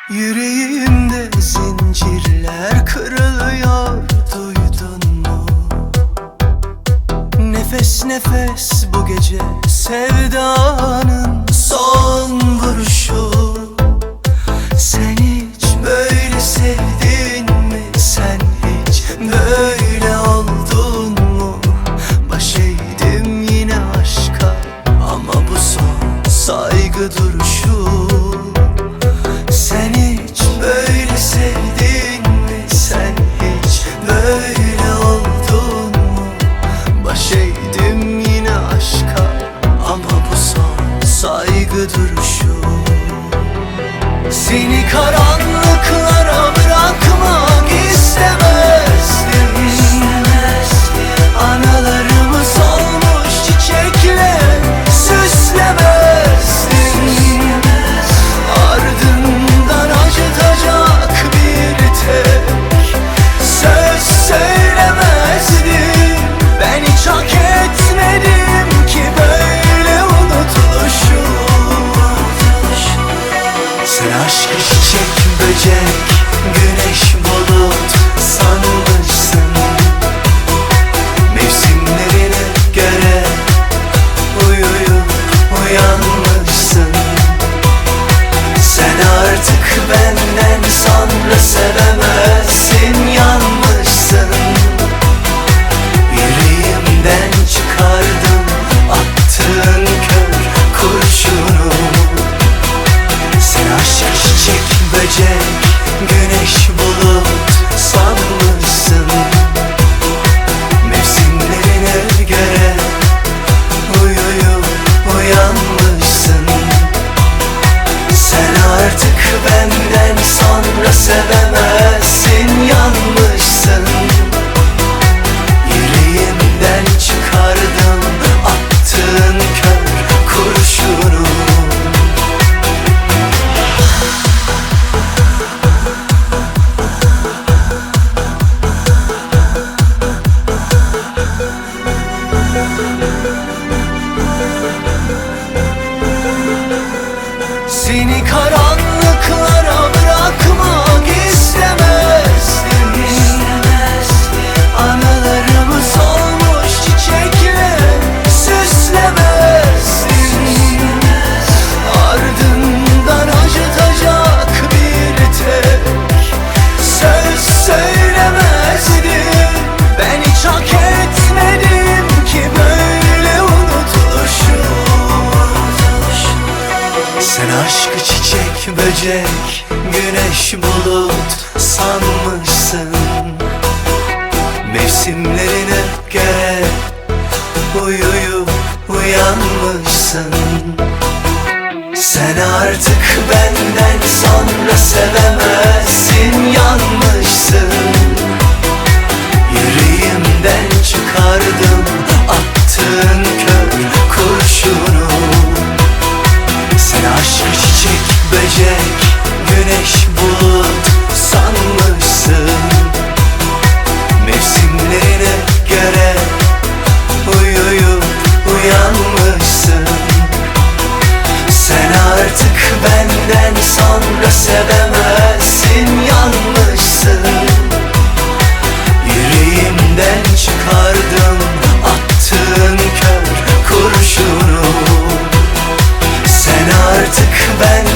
Yüreğimde zincirler kırılıyor, duydun mu? Nefes nefes bu gece sevdanın son vuruşu. Sen hiç böyle sevdin mi? Sen hiç böyle oldun mu? Baş eğdim yine aşka ama bu son saygı duruşu. Sen hiç böyle sevdin mi? Sen hiç böyle oldun mu? Baş eğdim yine aşka ama bu son saygı duruşu. Seni karanlıklara bırakmak istemezdim. Analarımı solmuş çiçekle süslemezdim. Ardından acıtacak bir tek söz söylemezdim. Ben hiç hak etmedim ki böyle unutuluşu. Sen aşkı çiçek böcek, güneş bulut sanmışsın. Mevsimlerine göre uyuyup uyanmışsın. Sen artık benden sonra sevemezsin, yanmışsın. Yüreğimden çıkardım attığın kör kurşunu. Sen aşk çiçek böcek, güneş bulut sanmışsın. Mevsimlerine göre uyuyup uyanmışsın. Sen artık benden sonra sevemezsin, yanmışsın. Yüreğimden çıkardım attığın kör kurşunu. Seni karanlıklara bırakmak istemezdim. Analarımı solmuş çiçekle süslemezdim. Ardından acıtacak bir tek söz söylemezdim. Ben hiç hak etmedim ki böyle unutuluşu. Sen aşkı çiçek böcek, güneş bulut sanmışsın. Mevsimlerine göre uyuyup uyanmışsın. Sen artık benden sonra sevemezsin, yanmışsın. Yüreğimden çıkardım attığın kör kurşunu. Sen aşk çiçek böcek, güneş bulut sanmışsın. Mevsimlerine göre uyuyup uyanmışsın. Sen artık benden sonra sevemezsin, yanmışsın. Yüreğimden çıkardım attığın kör kurşunu. Sen artık ben